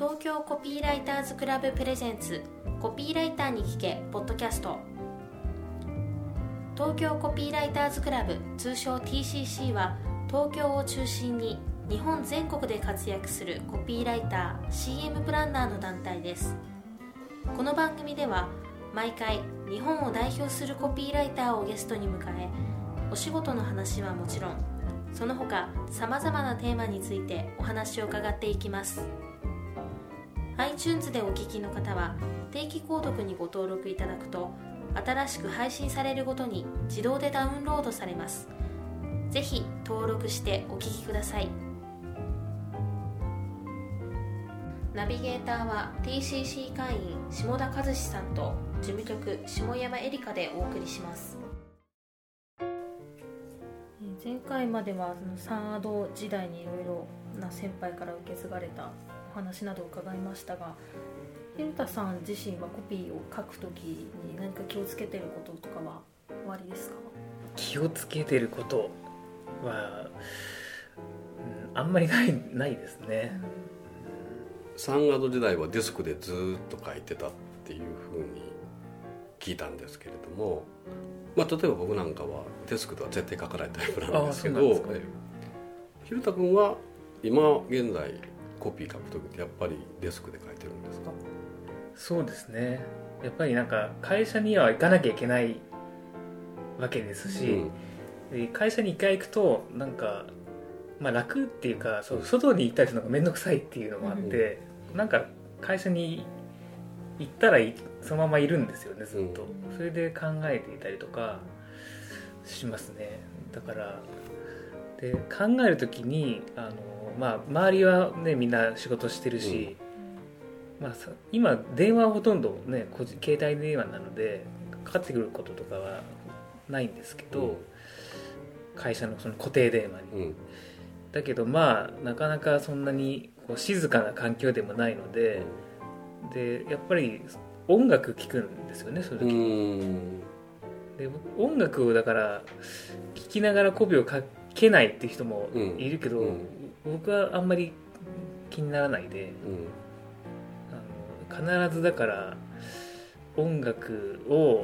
東京コピーライターズクラブプレゼンツコピーライターに聞けポッドキャスト。東京コピーライターズクラブ、通称 TCC は東京を中心に日本全国で活躍するコピーライター、CM プランナーの団体です。この番組では毎回日本を代表するコピーライターをゲストに迎え、お仕事の話はもちろんその他さまざまなテーマについてお話を伺っていきます。 iTunes でお聞きの方は定期購読にご登録いただくと、新しく配信されるごとに自動でダウンロードされます。ぜひ登録してお聞きください。ナビゲーターは TCC 会員下田和志さんと事務局下山エリカでお送りします。前回まではサンアド時代にいろいろな先輩から受け継がれたお話などを伺いましたが、蛭田さん自身はコピーを書くときに何か気をつけていることとかはおありですか？ 気をつけてることは、あんまりないですね。 サンアド時代はデスクでずっと書いてたっていうふうに聞いたんですけれども、例えば僕なんかはデスクでは絶対書かないタイプなんですけど、蛭田君は今現在コピー書くときってやっぱりデスクで書いてるんですか？ そうですね。やっぱり会社には行かなきゃいけないわけですし、会社に1回行くと楽っていうか、外に行ったりするのが面倒くさいっていうのもあって、会社に行ったらそのままいるんですよね、ずっと。それで考えていたりとかしますね。だからで考えるときに周りはねみんな仕事してるし、今電話はほとんどね携帯電話なのでかかってくることとかはないんですけど、会社のその固定電話に、だけどなかなかそんなに静かな環境でもないので、やっぱり音楽聴くんですよね、そういう時で。音楽をだから聴きながらコピーを書けないっていう人もいるけど、僕はあんまり気にならないで、必ずだから音楽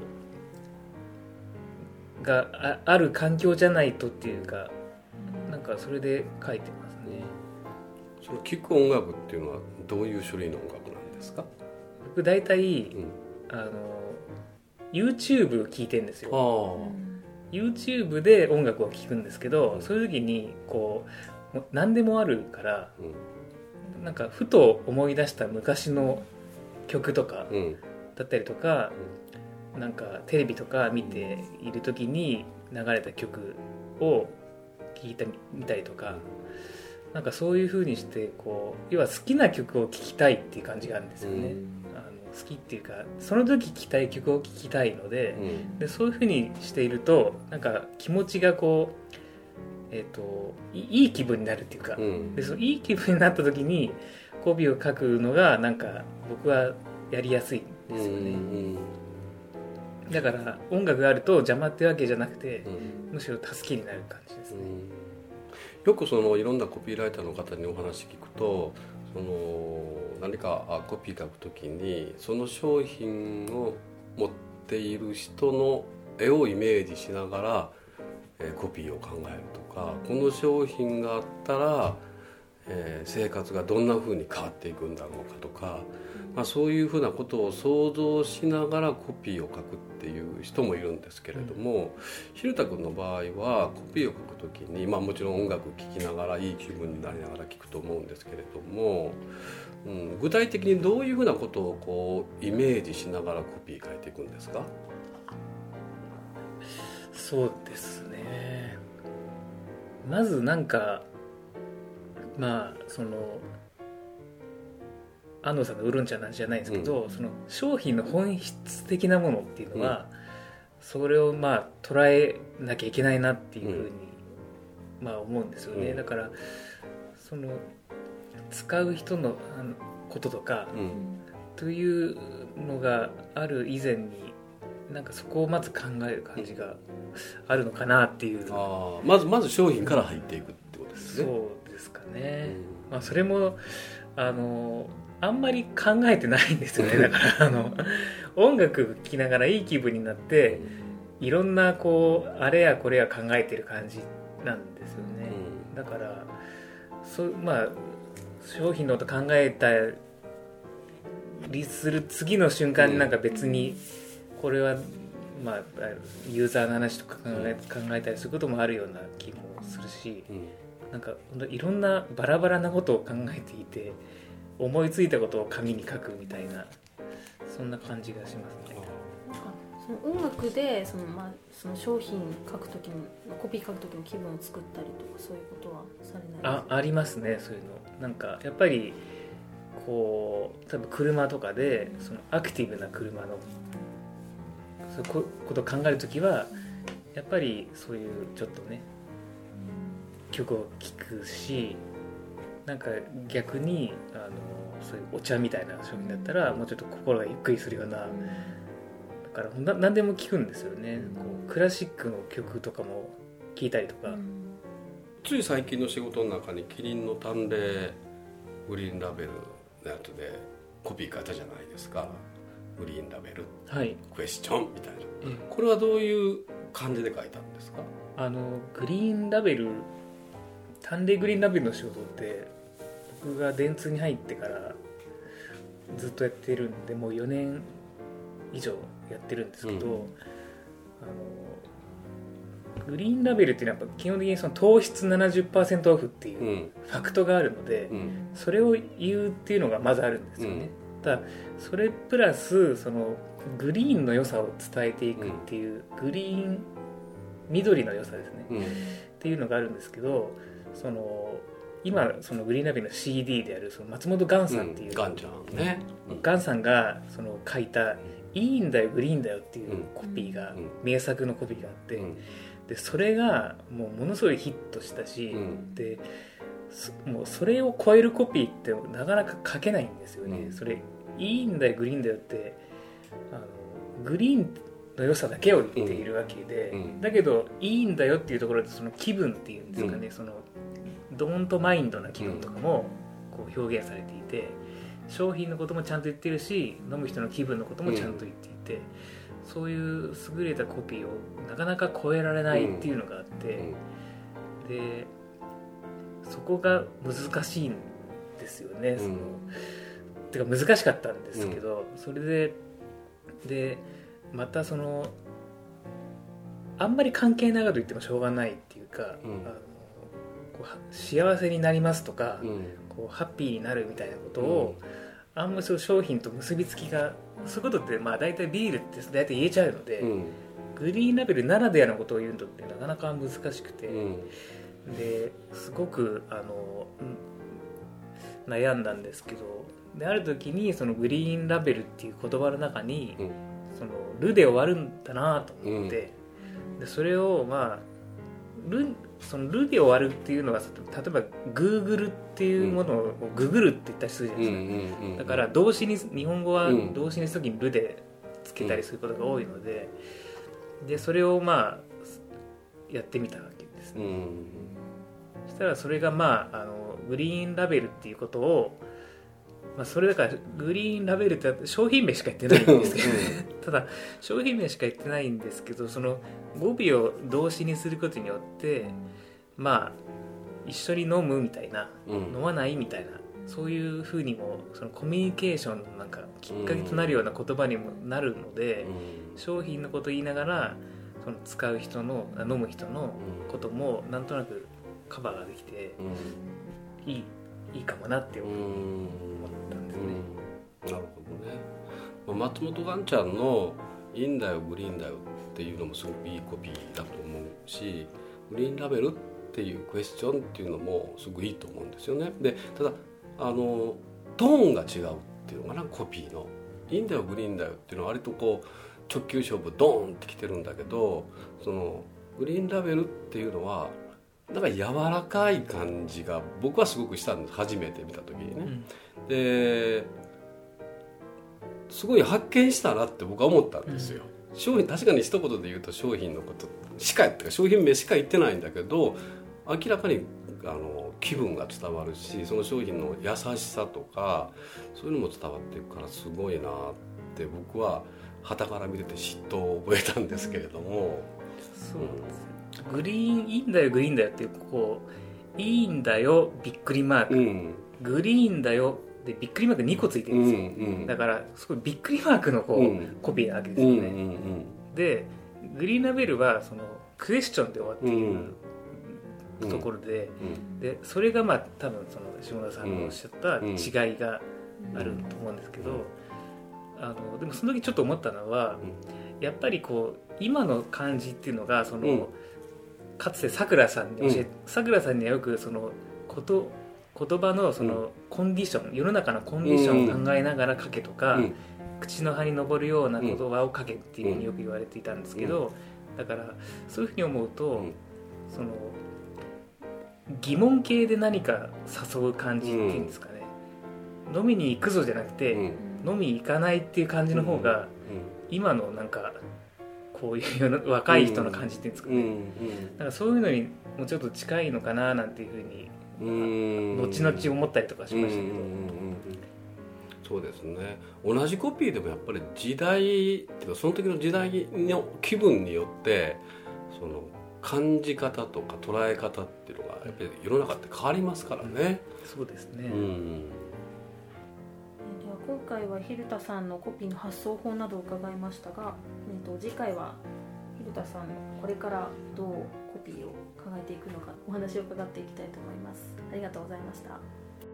がある環境じゃないとっていうか、それで書いてますね。 その聴く音楽っていうのはどういう種類の音楽なんですか？ 僕大体、YouTube 聴いてるんですよ。YouTube で音楽を聴くんですけど、そういう時に何でもあるから、ふと思い出した昔の曲とかだったりとか、テレビとか見ている時に流れた曲を聴いてみたりとか、そういう風にして要は好きな曲を聴きたいっていう感じがあるんですよね。好きっていうか、その時聴きたい曲を聴きたいので、そういう風にしていると気持ちがいい気分になるっていうか、でそのいい気分になった時にコピーを書くのが僕はやりやすいんですよね。だから音楽があると邪魔ってわけじゃなくて、むしろ助けになる感じですね。 よくいろんなコピーライターの方にお話聞くと、何かコピー書くときにその商品を持っている人の絵をイメージしながらコピーを考えるとか、この商品があったら生活がどんな風に変わっていくんだろうかとか、そういうふうなことを想像しながらコピーを書くっていう人もいるんですけれども、蛭田君の場合はコピーを書くときに、もちろん音楽聴きながらいい気分になりながら聞くと思うんですけれども、具体的にどういうふうなことをイメージしながらコピー書いていくんですか？ そうですね。まず安藤さんのウーロン茶なんじゃないんですけど、その商品の本質的なものっていうのは、それを捉えなきゃいけないなっていうふうに思うんですよね。だからその使う人のこととか、というのがある以前にそこをまず考える感じがあるのかなっていう。 まず商品から入っていくってことですね。 そうですかね。それもあんまり考えてないんですよね。だから音楽聴きながらいい気分になっていろんなこうあれやこれや考えてる感じなんですよね。だからまあ商品のこと考えたりする次の瞬間になんか別にこれはまあユーザーの話とか考えたりすることもあるような気もするし、なんかいろんなバラバラなことを考えていて思いついたことを紙に書くみたいな、そんな感じがしますね。 なんかその音楽でその商品書くときのコピー書くときの気分を作ったりとか、そういうことはされないですか？ ありますね、そういうの。なんかやっぱりこう多分車とかでそのアクティブな車のそういうことを考えるときはやっぱりそういうちょっとね曲を聴くし、なんか逆にそういうお茶みたいな商品だったらもうちょっと心がゆっくりするような、だから何でも聴くんですよね。こうクラシックの曲とかも聴いたりとか、 つい最近の仕事の中にキリンの淡麗グリーンラベルのやつでコピー書いたじゃないですか。グリーンラベル、はい、クエスチョンみたいな、これはどういう感じで書いたんですか？ グリーンラベル、淡麗グリーンラベルの仕事って僕が電通に入ってからずっとやってるんで、もう4年以上やってるんですけど、グリーンラベルっていうのはやっぱ基本的にその糖質 70% オフっていうファクトがあるので、それを言うっていうのがまずあるんですよね。ただそれプラスそのグリーンの良さを伝えていくっていう、グリーン緑の良さですね、っていうのがあるんですけど、その今そのグリーンラベルの CD であるその松本ガンさんっていう、 ガンちゃんね、 ガンさんがその書いたいいんだよグリーンだよっていうコピーが、名作のコピーがあって、でそれがものすごいヒットしたし、でもうそれを超えるコピーってなかなか書けないんですよね。それいいんだよグリーンだよってグリーンの良さだけを言っているわけで、だけどいいんだよっていうところでその気分っていうんですかね、そのドーンとマインドな気分とかもこう表現されていて、商品のこともちゃんと言ってるし、飲む人の気分のこともちゃんと言っていて、そういう優れたコピーをなかなか超えられないっていうのがあって、でそこが難しいんですよね。てか難しかったんですけど、それでまたそのあんまり関係ないこと言ってもしょうがないっていうか、こう幸せになりますとか、こうハッピーになるみたいなことを、あんまりそう商品と結びつきが、そういうことってまあ大体ビールって大体言えちゃうので、グリーンラベルならではのことを言うのってなかなか難しくて、ですごく悩んだんですけど、である時にそのグリーンラベルっていう言葉の中に、そのルで終わるんだなと思って、でそれをまあそのルで終わるっていうのは、例えばグーグルっていうものをググるって言ったりするじゃないですか。だから動詞に、日本語は動詞にするときにルでつけたりすることが多いので、でそれをまあやってみたわけですね。そしたらそれがまあグリーンラベルっていうことを、まあ、それだからグリーンラベルって商品名しか言ってないんですけどただ商品名しか言ってないんですけど、その語尾を動詞にすることによってまあ一緒に飲むみたいな、飲まないみたいな、そういうふうにもそのコミュニケーションのなんかきっかけとなるような言葉にもなるので、商品のことを言いながらその使う人の飲む人のこともなんとなくカバーができて、いいかもなって思ったんですね。 なるほどね。松本ガンちゃんのいいんだよグリーンだよっていうのもすごくいいコピーだと思うし、グリーンラベルっていうクエスチョンっていうのもすごくいいと思うんですよね。でただトーンが違うっていうのかな、コピーのいいんだよグリーンだよっていうのは割とこう直球勝負ドーンってきてるんだけど、そのグリーンラベルっていうのはだから柔らかい感じが僕はすごくしたんです、初めて見た時にね。ですごい発見したなって僕は思ったんですよ。商品、確かに一言で言うと商品のことしか言って、商品名しか言ってないんだけど、明らかに気分が伝わるし、その商品の優しさとかそういうのも伝わっていくからすごいなって僕は傍から見てて嫉妬を覚えたんですけれども、 そうです、グリーンいいんだよグリーンだよっていうこういいんだよびっくりマーク、グリーンだよでびっくりマーク2個ついてるんですよ、だからすごいびっくりマークのこう、コピーなわけですよね、でグリーンラベルはそのクエスチョンで終わっているところで、でそれがまあ多分その下田さんのおっしゃった違いがあると思うんですけど、でもその時ちょっと思ったのは、やっぱりこう今の感じっていうのがその、かつてさくらさんにさくらさんにはよくその言葉のそのコンディション、世の中のコンディションを考えながら書けとか、口の葉に上るような言葉を書けっていうふうによく言われていたんですけど、だからそういうふうに思うと、その疑問形で何か誘う感じっていうんですかね、飲みに行くぞじゃなくて、飲み行かないっていう感じの方が、今のなんかこういう若い人の感じっていうんですかね、だからそういうのにもうちょっと近いのかななんていうふうに後々思ったりとかしましたけど、 そうですね、同じコピーでもやっぱり時代っていうかその時の時代の気分によってその感じ方とか捉え方っていうのがやっぱり世の中って変わりますからね、 そうですね、 では今回は蛭田さんのコピーの発想法などを伺いましたが、次回は蛭田さんのこれからどうコピーを考えていくのかお話を伺っていきたいと思います。ありがとうございました。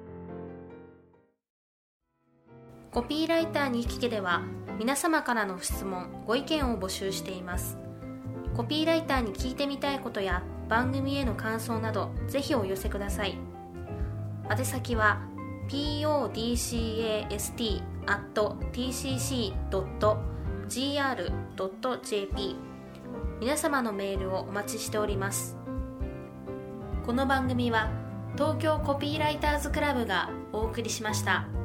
コピーライターに聞けでは皆様からの質問ご意見を募集しています。コピーライターに聞いてみたいことや番組への感想などぜひお寄せください。宛先は podcast@tcc.gr.jp 皆様のメールをお待ちしております。この番組は東京コピーライターズクラブがお送りしました。